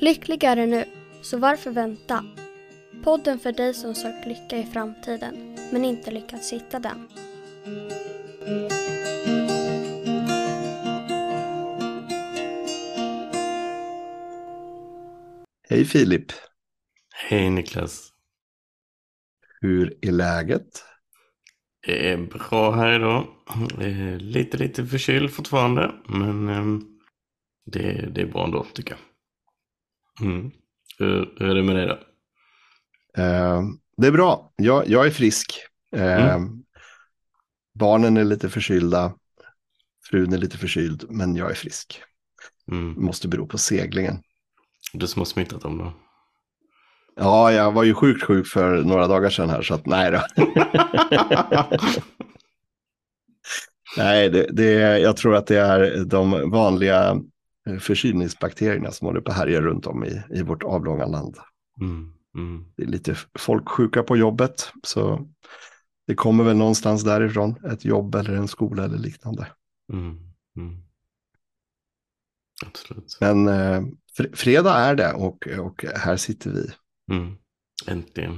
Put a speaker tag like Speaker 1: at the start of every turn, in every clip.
Speaker 1: Lyckligare nu, så varför vänta? Podden för dig som sökt lycka i framtiden, men inte lyckats hitta den.
Speaker 2: Hej Filip.
Speaker 3: Hej Niklas.
Speaker 2: Hur är läget?
Speaker 3: Det är bra här idag. Lite förkyld fortfarande, men det är bra ändå tycker jag. Hur är det med dig då?
Speaker 2: Det är bra. Jag är frisk. Barnen är lite förkylda. Frun är lite förkyld, men jag är frisk. Måste bero på seglingen.
Speaker 3: Du som har smittat dem då?
Speaker 2: Ja, jag var ju sjuk för några dagar sedan här, så att nej då. Nej, jag tror att det är de vanliga förkylningsbakterierna som håller på att härja runt om i vårt avlånga land. Det är lite folk sjuka på jobbet, så det kommer väl någonstans därifrån. Ett jobb eller en skola eller liknande.
Speaker 3: Absolut.
Speaker 2: Men fredag är det och här sitter vi.
Speaker 3: Äntligen.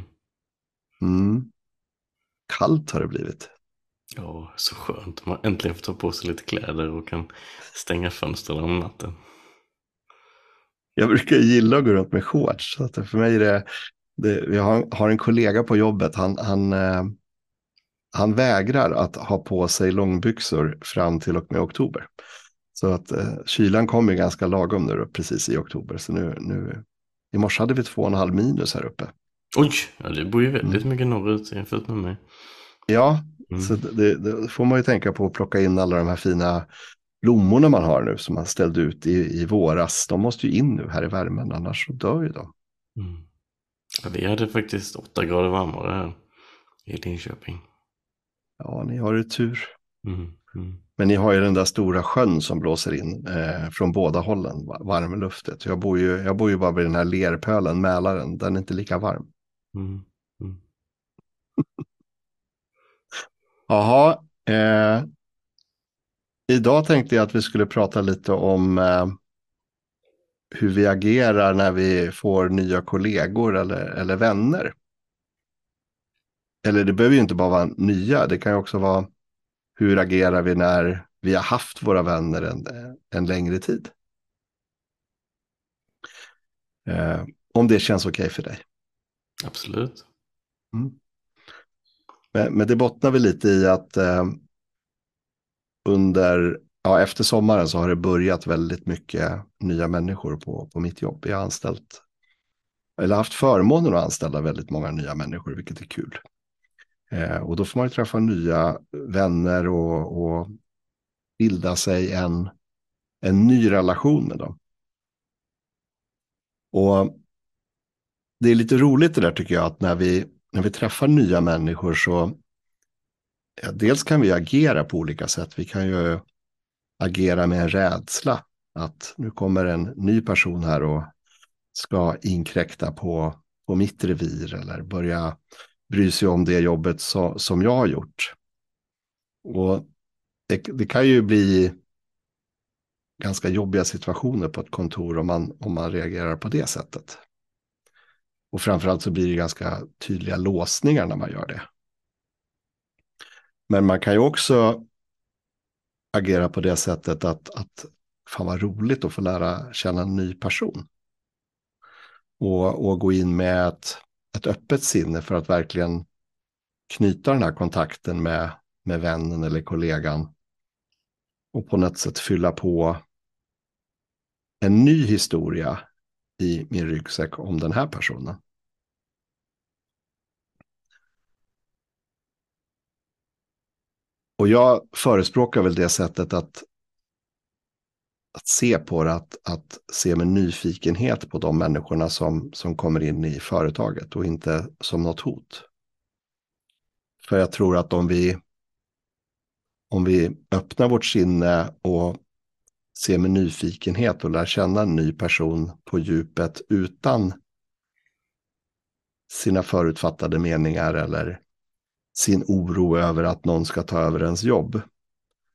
Speaker 2: Kallt har det blivit.
Speaker 3: Ja, så skönt. Man äntligen får ta på sig lite kläder och kan stänga fönstren om natten.
Speaker 2: Jag brukar gilla att gå runt med shorts. Så att för mig är det jag har en kollega på jobbet. Han vägrar att ha på sig långbyxor fram till och med oktober. Så att kylan kommer ganska lagom nu precis i oktober. Så nu i morse hade vi 2,5 minus här uppe.
Speaker 3: Oj, ja, det bor ju väldigt mycket norrut jämfört med mig.
Speaker 2: Ja, så det får man ju tänka på att plocka in alla de här fina blommorna man har nu som man ställde ut i våras. De måste ju in nu här i värmen, annars så dör ju de.
Speaker 3: Ja, vi hade faktiskt 8 grader varmare här i Linköping.
Speaker 2: Ja, ni har ju tur. Men ni har ju den där stora sjön som blåser in från båda hållen, varmluftet. Jag bor ju bara vid den här lerpölen, Mälaren. Den är inte lika varm. Jaha, idag tänkte jag att vi skulle prata lite om hur vi agerar när vi får nya kollegor eller vänner. Eller det behöver ju inte bara vara nya, det kan ju också vara hur agerar vi när vi har haft våra vänner en längre tid. Om det känns okej för dig.
Speaker 3: Absolut.
Speaker 2: Men det bottnar väl lite i att efter sommaren så har det börjat väldigt mycket nya människor på mitt jobb. Jag har haft förmånen att anställa väldigt många nya människor, vilket är kul. Och då får man ju träffa nya vänner och bilda sig en ny relation med dem. Och det är lite roligt det där tycker jag, att när vi träffar nya människor så dels kan vi agera på olika sätt. Vi kan ju agera med en rädsla att nu kommer en ny person här och ska inkräkta på mitt revir eller börja bry sig om det jobbet som jag har gjort. Och det kan ju bli ganska jobbiga situationer på ett kontor om man reagerar på det sättet. Och framförallt så blir det ganska tydliga låsningar när man gör det. Men man kan ju också agera på det sättet att fan vad roligt att få lära känna en ny person. Och gå in med ett öppet sinne för att verkligen knyta den här kontakten med vännen eller kollegan. Och på något sätt fylla på en ny historia i min ryggsäck om den här personen. Och jag förespråkar väl det sättet att se på det, att se med nyfikenhet på de människorna som kommer in i företaget och inte som något hot. För jag tror att om vi öppnar vårt sinne och ser med nyfikenhet och lär känna en ny person på djupet utan sina förutfattade meningar eller sin oro över att någon ska ta över ens jobb,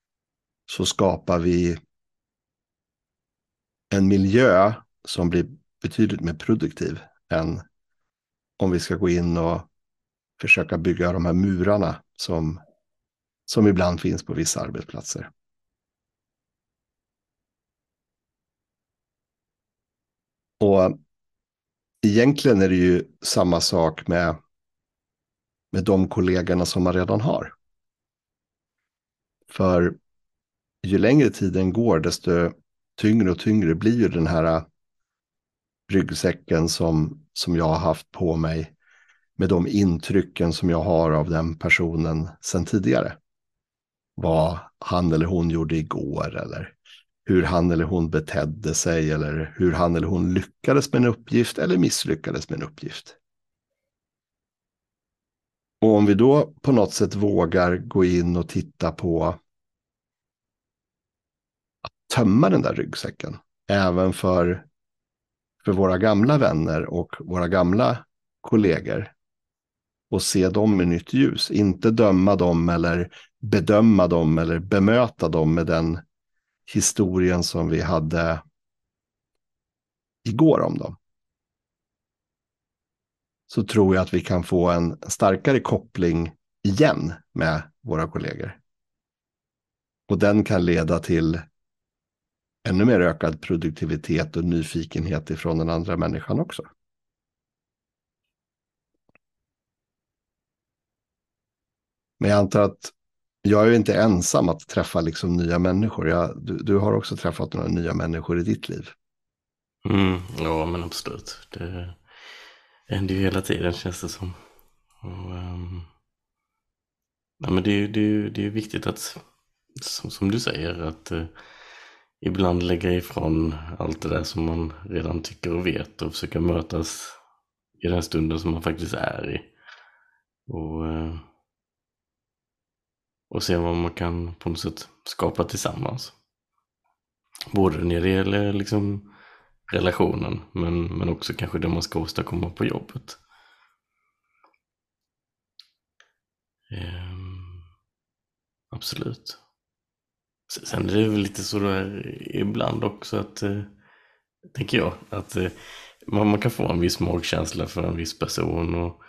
Speaker 2: så skapar vi en miljö som blir betydligt mer produktiv än om vi ska gå in och försöka bygga de här murarna som ibland finns på vissa arbetsplatser. Och egentligen är det ju samma sak med de kollegorna som man redan har. För ju längre tiden går, desto tyngre och tyngre blir ju den här ryggsäcken som jag har haft på mig med de intrycken som jag har av den personen sedan tidigare. Vad han eller hon gjorde igår, eller hur han eller hon betedde sig, eller hur han eller hon lyckades med en uppgift eller misslyckades med en uppgift. Och om vi då på något sätt vågar gå in och titta på att tömma den där ryggsäcken, även för våra gamla vänner och våra gamla kollegor, och se dem med nytt ljus. Inte döma dem eller bedöma dem eller bemöta dem med den historien som vi hade igår om dem. Så tror jag att vi kan få en starkare koppling igen med våra kollegor. Och den kan leda till ännu mer ökad produktivitet och nyfikenhet ifrån den andra människan också. Men jag antar att jag är ju inte ensam att träffa liksom nya människor. Du har också träffat några nya människor i ditt liv.
Speaker 3: Ja, men absolut. Det händer ju hela tiden, känns det som. Och, ja, men det är ju viktigt att, som du säger, att ibland lägga ifrån allt det där som man redan tycker och vet och försöka mötas i den stunden som man faktiskt är i. Och se vad man kan på något sätt skapa tillsammans. Både när det gäller liksom relationen, men också kanske det man ska åstadkomma på jobbet. Absolut. Sen är det väl lite så där ibland också att, tänker jag, att man kan få en viss magkänsla för en viss person och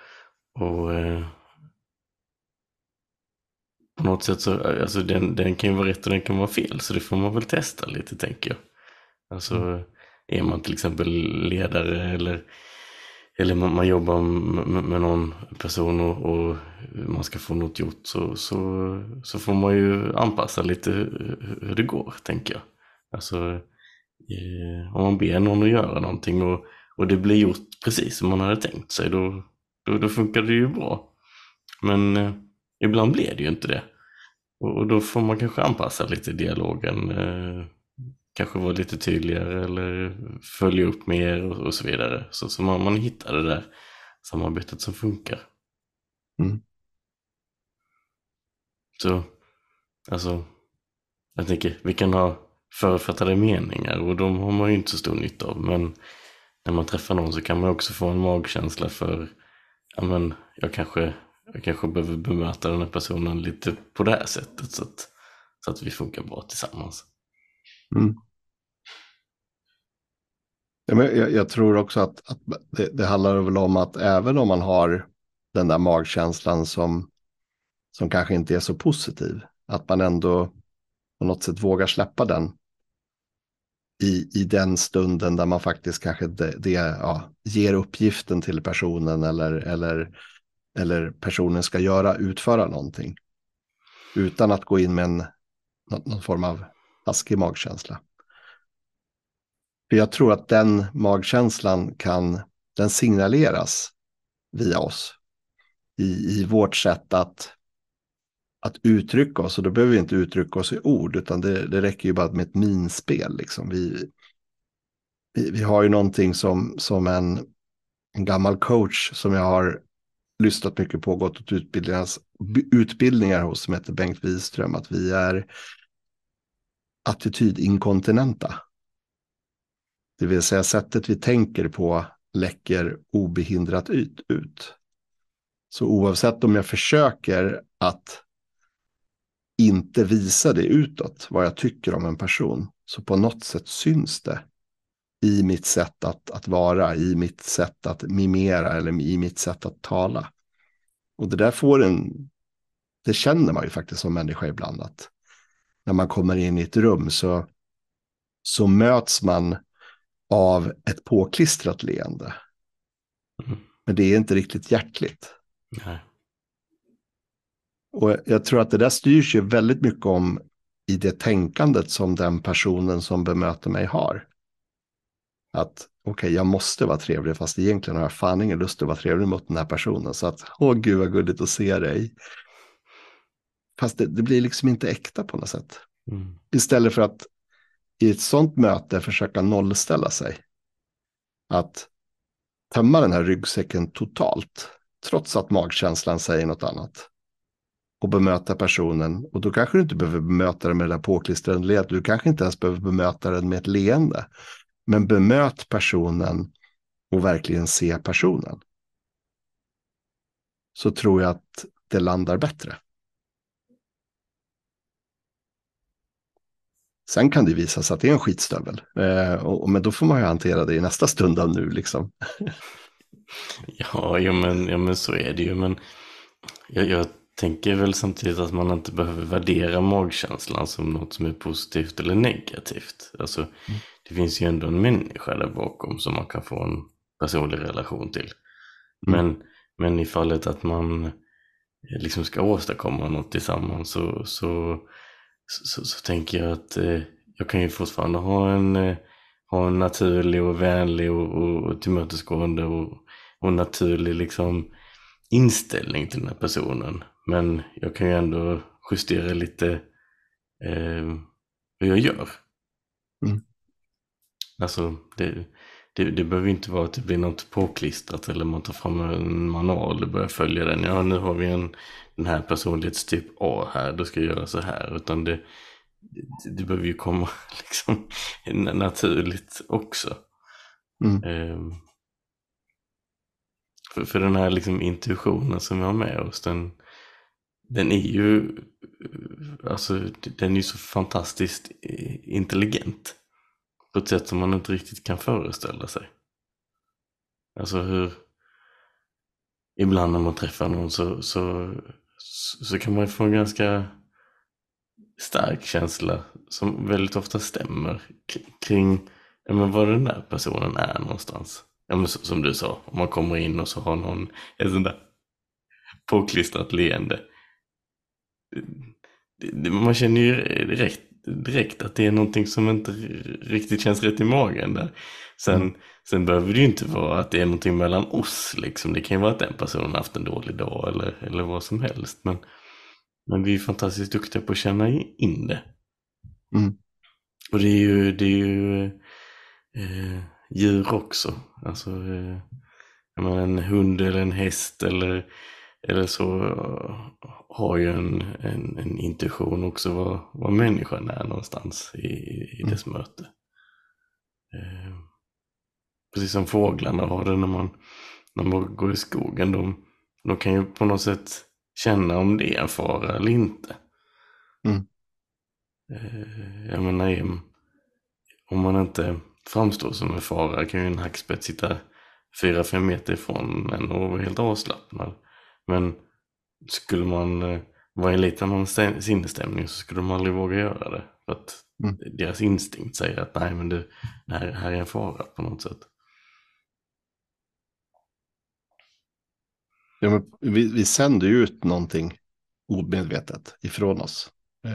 Speaker 3: på något sätt så, alltså den kan ju vara rätt och den kan vara fel, så det får man väl testa lite, tänker jag. Alltså är man till exempel ledare eller man jobbar med någon person och man ska få något gjort, så får man ju anpassa lite hur det går, tänker jag. Alltså om man ber någon att göra någonting och det blir gjort precis som man hade tänkt sig, då funkar det ju bra. Men ibland blir det ju inte det. Och då får man kanske anpassa lite dialogen, kanske vara lite tydligare eller följa upp mer och så vidare. Så man hittar det där samarbetet som funkar. Så, alltså, jag tänker, vi kan ha författade meningar och de har man ju inte så stor nytta av. Men när man träffar någon så kan man också få en magkänsla för, ja men, jag kanske behöver bemöta den här personen lite på det här sättet så att vi funkar bra tillsammans.
Speaker 2: Ja, men jag tror också att det handlar väl om att även om man har den där magkänslan som kanske inte är så positiv, att man ändå på något sätt vågar släppa den i den stunden där man faktiskt kanske ger uppgiften till personen eller personen ska utföra någonting utan att gå in med någon form av taskig magkänsla. För jag tror att den magkänslan den signaleras via oss i vårt sätt att uttrycka oss, och då behöver vi inte uttrycka oss i ord, utan det räcker ju bara med ett minspel. Liksom. Vi har ju någonting som en gammal coach som jag har lyssnat mycket på, gått åt utbildningar hos, som heter Bengt Wiström, att vi är attitydinkontinenta. Det vill säga sättet vi tänker på läcker obehindrat ut. Så oavsett om jag försöker att inte visa det utåt, vad jag tycker om en person, så på något sätt syns det i mitt sätt att vara, i mitt sätt att mimera eller i mitt sätt att tala. Och det där det känner man ju faktiskt som människa ibland, att när man kommer in i ett rum så möts man av ett påklistrat leende. Men det är inte riktigt hjärtligt.
Speaker 3: Nej.
Speaker 2: Och jag tror att det där styrs ju väldigt mycket om i det tänkandet som den personen som bemöter mig har. Att okej, jag måste vara trevlig, fast egentligen har jag fan ingen lust att vara trevlig mot den här personen. Så att, åh gud vad gulligt att se dig. Fast det blir liksom inte äkta på något sätt. Istället för att i ett sånt möte försöka nollställa sig. Att tömma den här ryggsäcken totalt, trots att magkänslan säger något annat. Och bemöta personen. Och då kanske du inte behöver bemöta den med det där påklistrade leendet. Du kanske inte ens behöver bemöta den med ett leende. Men bemöt personen och verkligen se personen. Så tror jag att det landar bättre. Sen kan det visa sig att det är en skitstövel. Men då får man ju hantera det i nästa stund av nu liksom.
Speaker 3: Ja, men så är det ju. Men jag tänker väl samtidigt att man inte behöver värdera magkänslan som något som är positivt eller negativt. Alltså, det finns ju ändå en människa där bakom som man kan få en personlig relation till. Men i fallet att man liksom ska åstadkomma något tillsammans så tänker jag att jag kan ju fortfarande ha en naturlig och vänlig och tillmötesgående och naturlig liksom inställning till den här personen. Men jag kan ju ändå justera lite hur jag gör. Alltså det behöver inte vara att det blir något påklistrat eller man tar fram en manual och börjar följa den. Ja, nu har vi den här personlighetstyp A här, då ska jag göra så här. Utan det behöver ju komma liksom naturligt också. För den här liksom intuitionen som vi har med oss, den är ju alltså den är ju så fantastiskt intelligent på ett sätt som man inte riktigt kan föreställa sig. Alltså hur ibland när man träffar någon så kan man få en ganska stark känsla som väldigt ofta stämmer kring var den där personen är någonstans. Ja, men som du sa, om man kommer in och så har någon ett sånt där påklistrat leende. Man känner ju direkt att det är någonting som inte riktigt känns rätt i magen där. Sen behöver det ju inte vara att det är någonting mellan oss liksom. Det kan ju vara att den personen har haft en dålig dag eller vad som helst. Men vi är fantastiskt duktiga på att känna in det. Och det är ju djur också. Alltså en hund eller en häst eller så har ju en intuition också vad människan är någonstans i dess möte. Precis som fåglarna har det när man går i skogen. De kan ju på något sätt känna om det är en fara eller inte. Jag menar, om man inte framstår som en fara kan ju en hackspett sitta 4-5 meter ifrån en och vara helt avslappnad. Men skulle man vara i lite annan sinnesstämning så skulle de aldrig våga göra det. För att deras instinkt säger att nej, men det här är en fara på något sätt.
Speaker 2: Ja, men vi sänder ju ut någonting omedvetet ifrån oss.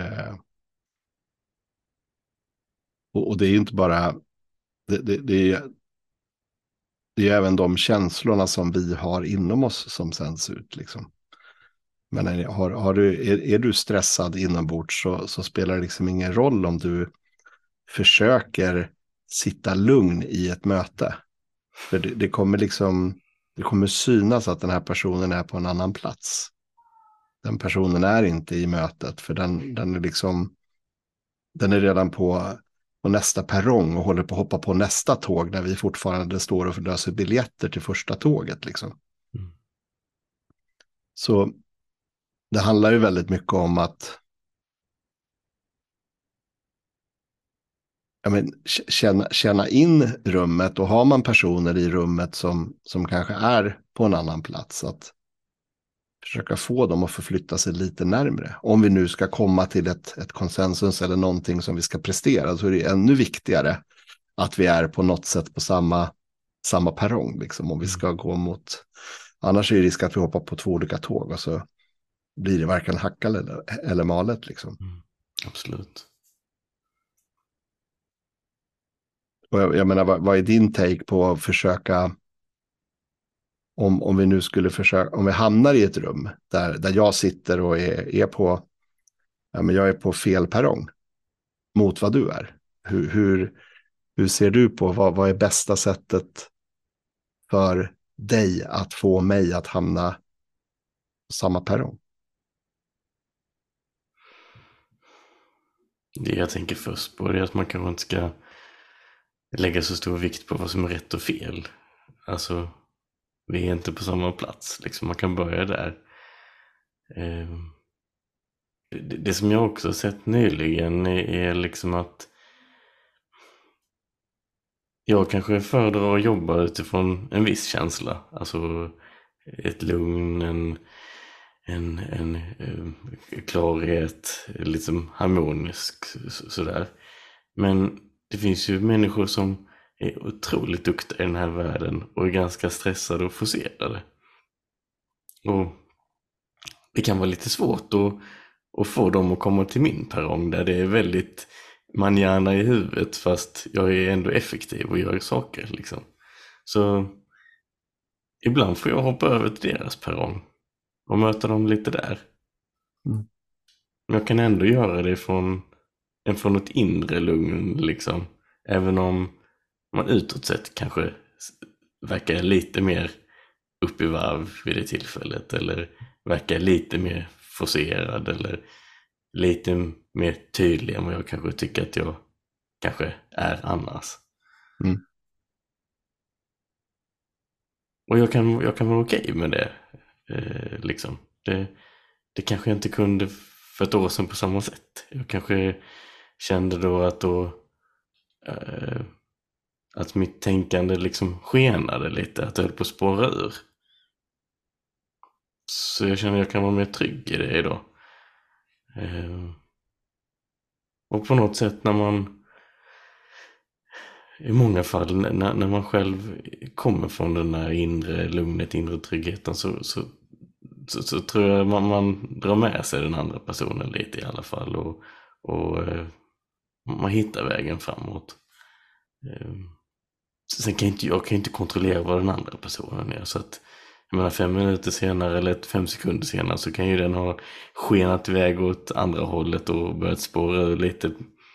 Speaker 2: Och det är ju inte bara det är även de känslorna som vi har inom oss som sänds ut liksom. Men är du stressad inombords så spelar det liksom ingen roll om du försöker sitta lugn i ett möte. För det kommer synas att den här personen är på en annan plats. Den personen är inte i mötet, för den är redan på nästa perrong och håller på att hoppa på nästa tåg när vi fortfarande står och löser biljetter till första tåget liksom. Så det handlar ju väldigt mycket om att ja, men, känna in rummet, och har man personer i rummet som kanske är på en annan plats, att försöka få dem att förflytta sig lite närmre. Om vi nu ska komma till ett konsensus eller någonting som vi ska prestera, så är det ännu viktigare att vi är på något sätt på samma perrong, liksom, om vi ska gå mot, annars är det risk att vi hoppar på två olika tåg och så blir det varken hacka eller malet liksom.
Speaker 3: Absolut.
Speaker 2: Och jag menar, vad är din take på att försöka, om vi nu skulle försöka, om vi hamnar i ett rum där jag sitter och är på, ja, men jag är på fel perrong mot vad du är. Hur ser du på vad är bästa sättet för dig att få mig att hamna på samma perrong?
Speaker 3: Det jag tänker först på är att man kanske inte ska lägga så stor vikt på vad som är rätt och fel. Alltså, vi är inte på samma plats. Liksom, man kan börja där. Det som jag också har sett nyligen är liksom att jag kanske föredrar att jobba utifrån en viss känsla. Alltså ett lugn, en klarhet, liksom harmonisk sådär. Men det finns ju människor som är otroligt duktiga i den här världen och är ganska stressade och forcerade. Och det kan vara lite svårt att få dem att komma till min perrong där det är väldigt manjana i huvudet, fast jag är ändå effektiv och gör saker liksom. Så ibland får jag hoppa över till deras perrong och möta dem lite där. Men jag kan ändå göra det från ett inre lugn liksom. Även om man utåt sett kanske verkar lite mer upp i varv vid det tillfället, eller verkar lite mer forcerad eller lite mer tydlig än vad jag kanske tycker att jag kanske är annars. Och jag kan vara okej med det liksom. Det kanske jag inte kunde för ett år sedan på samma sätt. Jag kanske kände då att mitt tänkande liksom skenade lite, att jag höll på att spåra ur. Så jag känner att jag kan vara mer trygg i det idag. Och på något sätt när man, i många fall när man själv kommer från den där inre lugnet, inre tryggheten, så tror jag man drar med sig den andra personen lite i alla fall, och man hittar vägen framåt. Sen kan jag inte kontrollera vad den andra personen är, så att jag menar 5 minuter senare eller 5 sekunder senare så kan ju den ha skenat iväg åt andra hållet och börjat spåra ur lite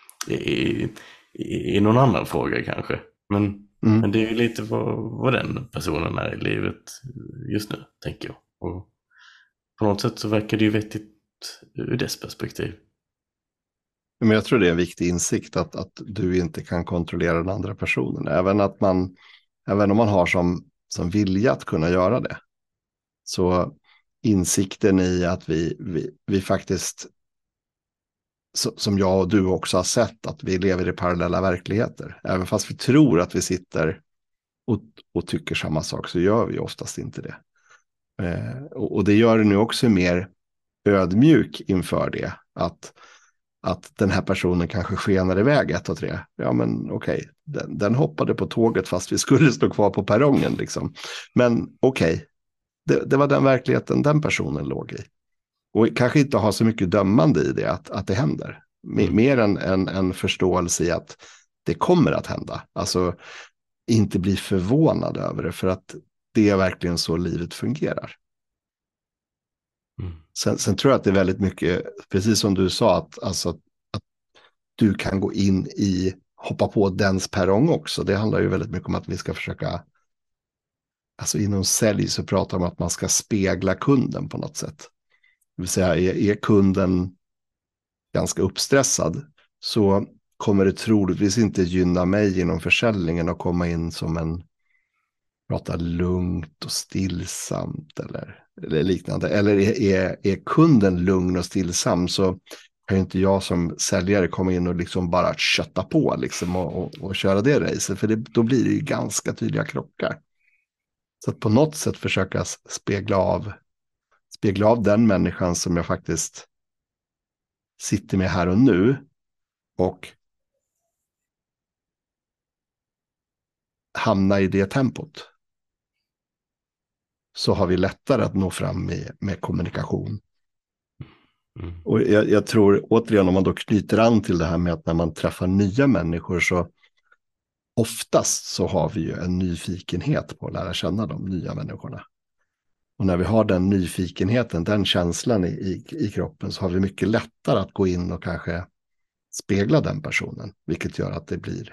Speaker 3: i någon annan fråga kanske. Men det är ju lite vad den personen är i livet just nu, tänker jag. Och på något sätt så verkar det ju vettigt ur dess perspektiv.
Speaker 2: Men jag tror det är en viktig insikt att du inte kan kontrollera den andra personen. Även om man har som vilja att kunna göra det. Så insikten i att vi faktiskt, som jag och du också har sett, att vi lever i parallella verkligheter. Även fast vi tror att vi sitter och tycker samma sak, så gör vi oftast inte det. Och det gör det nu också mer ödmjuk inför det. Att den här personen kanske skenar iväg 1 och 3. Ja, men okej. Den hoppade på tåget fast vi skulle stå kvar på perrongen liksom. Men okej. Det var den verkligheten den personen låg i. Och kanske inte ha så mycket dömande i det att det händer. Mer än en förståelse i att det kommer att hända. Alltså inte bli förvånad över det, för att det är verkligen så livet fungerar. Sen tror jag att det är väldigt mycket, precis som du sa, att du kan gå in hoppa på dens perrong också. Det handlar ju väldigt mycket om att vi ska försöka, alltså inom sälj så pratar man om att man ska spegla kunden på något sätt. Det vill säga, är kunden ganska uppstressad, så kommer det troligtvis inte gynna mig inom försäljningen att komma in som prata lugnt och stillsamt eller liknande. Eller är kunden lugn och stillsam, så kan ju inte jag som säljare komma in och liksom bara kötta på liksom och köra det racet. För då blir det ju ganska tydliga krockar. Så att på något sätt försöka spegla av den människan som jag faktiskt sitter med här och nu. Och hamna i det tempot. Så har vi lättare att nå fram med kommunikation.
Speaker 3: Mm.
Speaker 2: Och jag tror, återigen, om man då knyter an till det här med att när man träffar nya människor så oftast så har vi ju en nyfikenhet på att lära känna de nya människorna. Och när vi har den nyfikenheten, den känslan i kroppen, så har vi mycket lättare att gå in och kanske spegla den personen. Vilket gör att det blir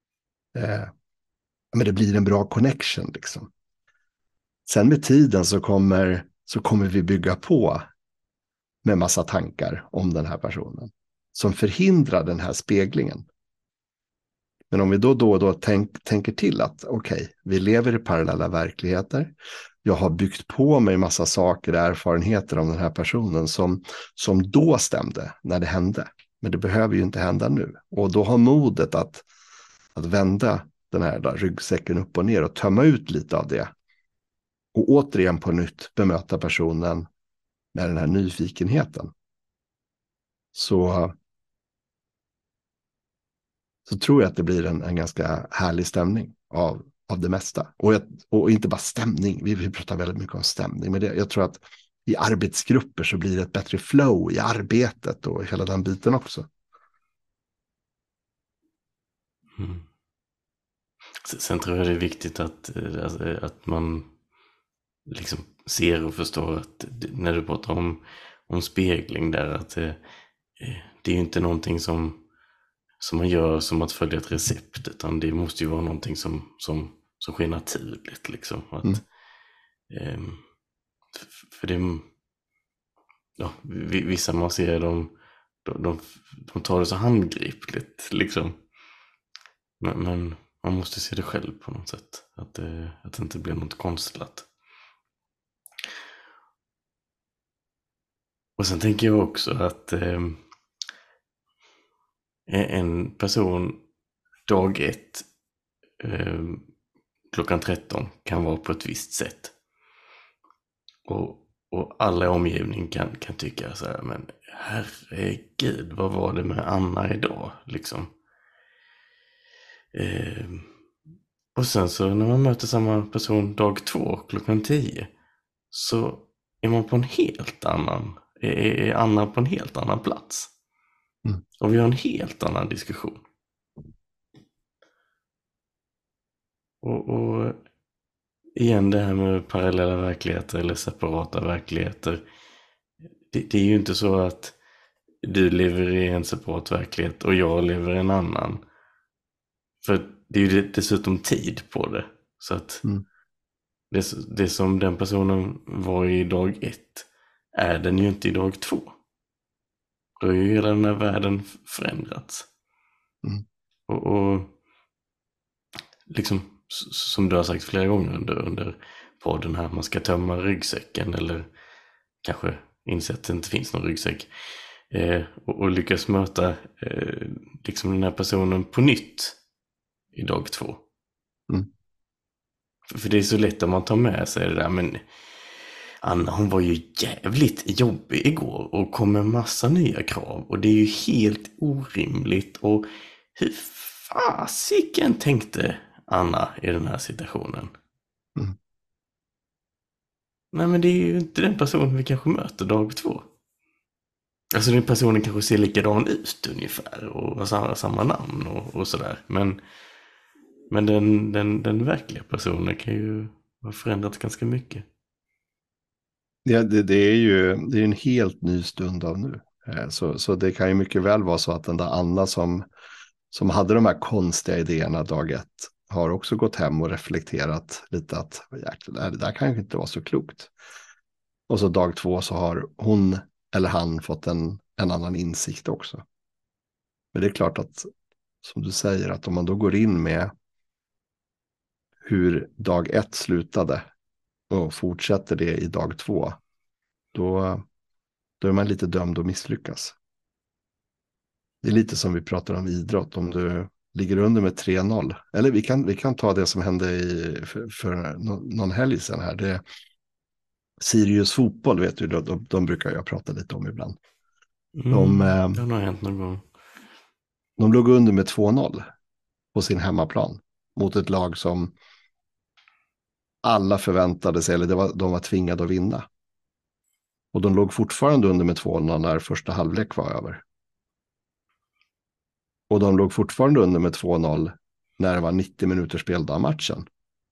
Speaker 2: en bra connection liksom. Sen med tiden så kommer vi bygga på med massa tankar om den här personen som förhindrar den här speglingen. Men om vi då och då tänker till att okej, vi lever i parallella verkligheter. Jag har byggt på mig massa saker, erfarenheter om den här personen som då stämde när det hände. Men det behöver ju inte hända nu. Och då har modet att vända den här ryggsäcken upp och ner och tömma ut lite av det. Och återigen på nytt bemöta personen med den här nyfikenheten. Så tror jag att det blir en ganska härlig stämning av det mesta. Och inte bara stämning, vi pratar väldigt mycket om stämning. Men jag tror att i arbetsgrupper så blir det ett bättre flow i arbetet och hela den biten också.
Speaker 3: Mm. Sen tror jag det är viktigt att man liksom ser och förstår att när du pratar om spegling där, att det är ju inte någonting som man gör som att följa ett recept, utan det måste ju vara någonting som sker naturligt liksom. Att, för det, ja, vissa man ser de tar det så handgripligt liksom. Men man måste se det själv på något sätt, att det inte blir något konstlat. Och sen tänker jag också att en person dag 1 klockan 13 kan vara på ett visst sätt. Och alla i omgivningen kan tycka så här, men herregud, vad var det med Anna idag liksom? Och sen så när man möter samma person dag 2 klockan 10 så är man på en helt annan, är Anna på en helt annan plats. Och vi har en helt annan diskussion. Och igen det här med parallella verkligheter eller separata verkligheter. Det är ju inte så att du lever i en separat verklighet och jag lever i en annan. För det är ju dessutom tid på det. Så att det som den personen var i dag 1 är den ju inte i dag 2. Då är ju hela den här världen förändrats. Och liksom som du har sagt flera gånger under podden här, man ska tömma ryggsäcken eller kanske inse att det inte finns någon ryggsäck och lyckas möta liksom den här personen på nytt i dag 2. För det är så lätt att man tar med sig det där, men Anna, hon var ju jävligt jobbig igår och kom med massa nya krav och det är ju helt orimligt. Och hur fasiken tänkte Anna i den här situationen? Nej, men det är ju inte den personen vi kanske möter dag 2. Alltså den personen kanske ser likadan ut ungefär och har samma namn och sådär. Men den verkliga personen kan ju ha förändrats ganska mycket.
Speaker 2: Ja, det är ju en helt ny stund av nu. Så det kan ju mycket väl vara så att den där Anna som hade de här konstiga idéerna dag 1 har också gått hem och reflekterat lite att det där kanske inte var så klokt. Och så dag 2 så har hon eller han fått en annan insikt också. Men det är klart att, som du säger, att om man då går in med hur dag 1 slutade och fortsätter det i dag 2, då är man lite dömd att misslyckas. Det är lite som vi pratar om idrott. Om du ligger under med 3-0. Eller vi kan ta det som hände för någon helg sedan här. Det är Sirius fotboll, vet du. De brukar jag prata lite om ibland.
Speaker 3: Det har nog hänt någon gång.
Speaker 2: De låg under med 2-0 på sin hemmaplan mot ett lag som alla förväntade sig, eller de var tvingade att vinna. Och de låg fortfarande under med 2-0 när första halvlek var över. Och de låg fortfarande under med 2-0 när det var 90 minuter speldag av matchen.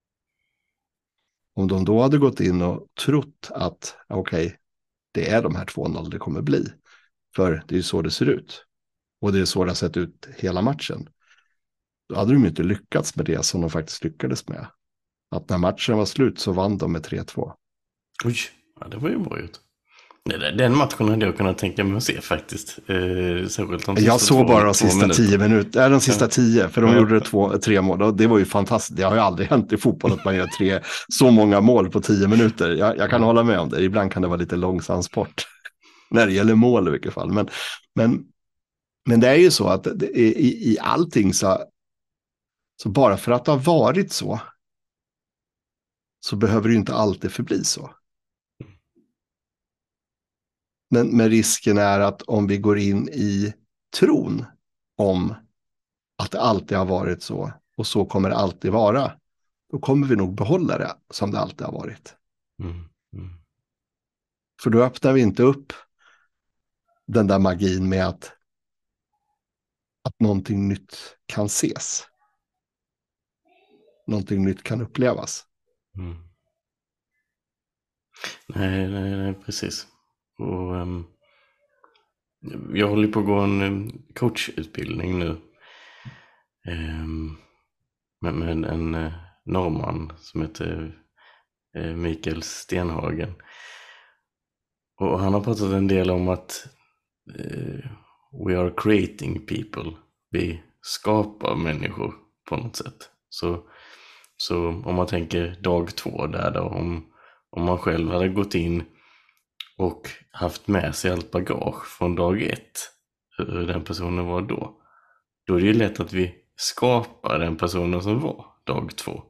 Speaker 2: Om de då hade gått in och trott att okej, det är de här 2-0 det kommer bli. För det är ju så det ser ut. Och det är så det har sett ut hela matchen. Då hade de ju inte lyckats med det som de faktiskt lyckades med. Att när matchen var slut så vann de med 3-2.
Speaker 3: Oj, ja, det var ju bra gjort. Den matchen hade jag kunnat tänka mig att se faktiskt.
Speaker 2: Jag såg bara de sista 10 minuter. De sista 10, för de gjorde 3 mål. Det var ju fantastiskt. Det har ju aldrig hänt i fotboll att man gör så många mål på 10 minuter. Jag kan hålla med om det. Ibland kan det vara lite långsam sport. När det gäller mål i vilket fall. Men det är ju så att i allting så bara för att det har varit så behöver det ju inte alltid förbli så. Men risken är att om vi går in i tron om att det alltid har varit så och så kommer det alltid vara, då kommer vi nog behålla det som det alltid har varit. För då öppnar vi inte upp den där magin med att någonting nytt kan ses. Någonting nytt kan upplevas.
Speaker 3: Nej, precis. Och jag håller på att gå en coachutbildning nu med en norrman som heter Mikael Stenhagen. Och han har pratat en del om att we are creating people. Vi skapar människor på något sätt. Så om man tänker dag 2 där då, om man själv hade gått in och haft med sig allt bagage från dag 1, hur den personen var då är det ju lätt att vi skapar den personen som var dag 2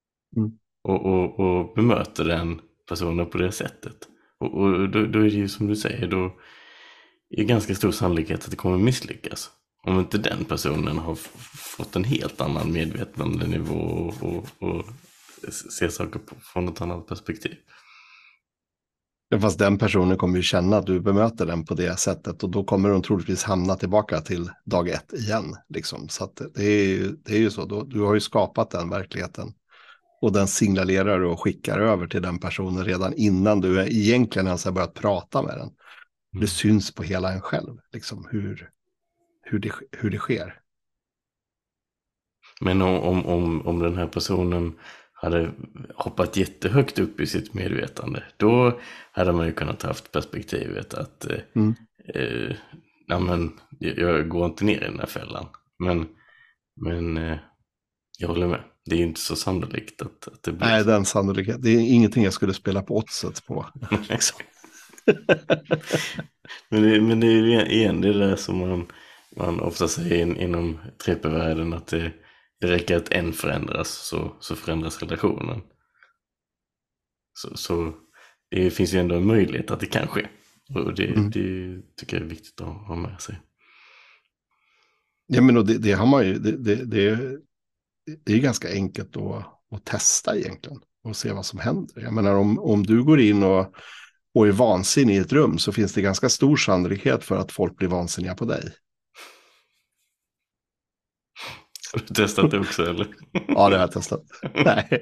Speaker 3: och bemöter den personen på det sättet. Och då är det ju som du säger, då är det ganska stor sannolikhet att det kommer misslyckas. Om inte den personen har fått en helt annan medvetandenivå och ser saker från ett annat perspektiv.
Speaker 2: Fast den personen kommer ju känna att du bemöter den på det sättet och då kommer de troligtvis hamna tillbaka till dag 1 igen. Liksom. Så att det är ju så, du har ju skapat den verkligheten och den signalerar och skickar över till den personen redan innan du egentligen ens har börjat prata med den. Det syns på hela en själv, liksom, hur det sker.
Speaker 3: Men om den här personen hade hoppat jättehögt upp i sitt medvetande, då hade man ju kunnat haft perspektivet att jag går inte ner i den här fällan. Men jag håller med. Det är ju inte så sannolikt att det blir. Nej,
Speaker 2: den sannolikheten. Det är ingenting jag skulle spela på oddset på. Liksom.
Speaker 3: men det är ju igen det där som man ofta säger inom 3P-världen, att det räcker att en förändras så förändras relationen. Så det finns ju ändå en möjlighet att det kan ske. Och det tycker jag är viktigt att ha med sig.
Speaker 2: Ja, men det har man ju. Det är ganska enkelt att testa egentligen och se vad som händer. Jag menar om du går in och är vansinnig i ett rum så finns det ganska stor sannolikhet för att folk blir vansinniga på dig.
Speaker 3: Har du testat det också eller?
Speaker 2: Ja, det har jag testat. Nej.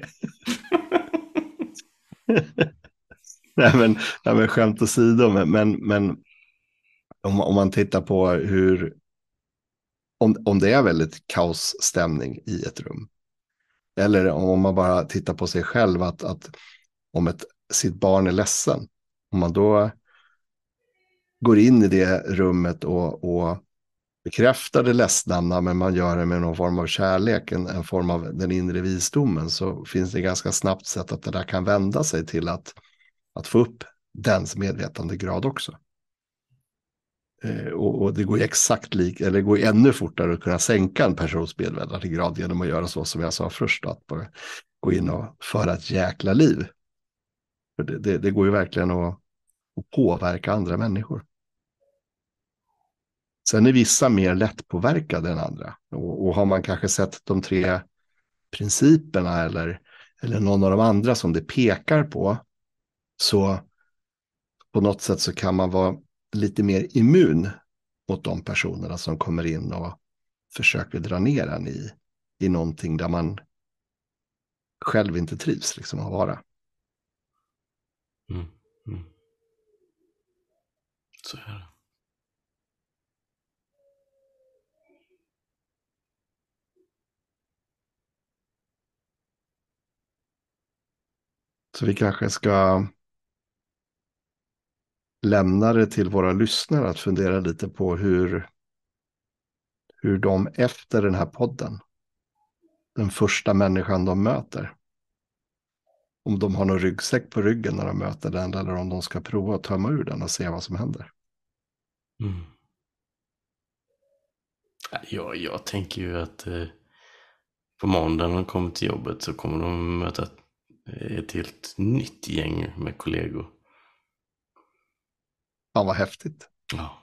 Speaker 2: Nej, men skämt åsido. Men om man tittar på om det är väldigt kaosstämning i ett rum. Eller om man bara tittar på sig själv att om sitt barn är ledsen. Om man då går in i det rummet och bekräftar det ledsnamna, men man gör det med någon form av kärlek, en form av den inre visdomen, så finns det ganska snabbt sätt att det där kan vända sig till att få upp dens medvetandegrad också. Och det går ju eller går ännu fortare att kunna sänka en persons medelvärdegrad genom att göra så som jag sa först, att bara gå in och föra ett jäkla liv. För det går ju verkligen att påverka andra människor. Sen är vissa mer lättpåverkade än andra. Och har man kanske sett de 3 principerna eller någon av de andra som det pekar på, så på något sätt så kan man vara lite mer immun mot de personerna som kommer in och försöker dra ner en i någonting där man själv inte trivs liksom att vara.
Speaker 3: Mm. Så är det.
Speaker 2: Så vi kanske ska lämna det till våra lyssnare att fundera lite på hur de efter den här podden, den första människan de möter, om de har någon ryggsäck på ryggen när de möter den, eller om de ska prova att tömma ur den och se vad som händer.
Speaker 3: Jag tänker ju att på måndag när de kommer till jobbet så kommer de möta ett helt nytt gäng med kollegor.
Speaker 2: Ja, vad häftigt.
Speaker 3: Ja.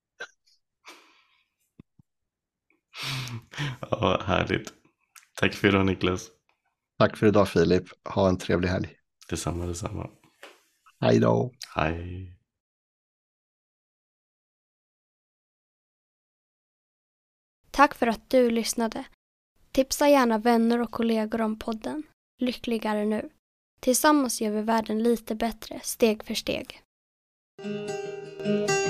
Speaker 3: Ja, härligt. Tack för idag, Niklas.
Speaker 2: Tack för idag, Filip. Ha en trevlig helg.
Speaker 3: Detsamma.
Speaker 2: Hej då.
Speaker 3: Hej.
Speaker 1: Tack för att du lyssnade. Tipsa gärna vänner och kollegor om podden Lyckligare nu. Tillsammans gör vi världen lite bättre, steg för steg.